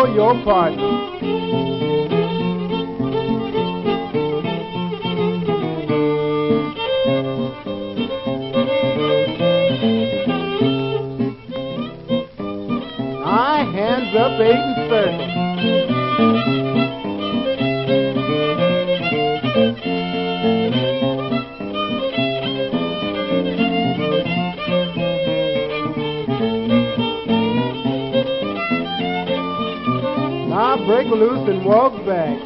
your partner. Hands up, 8 and circle. Now break loose and walk back.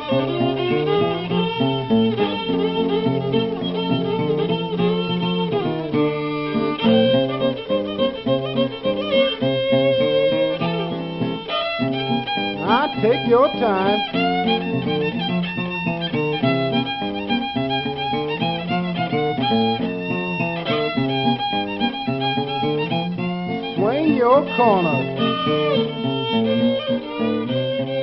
Take your time. Swing your corner.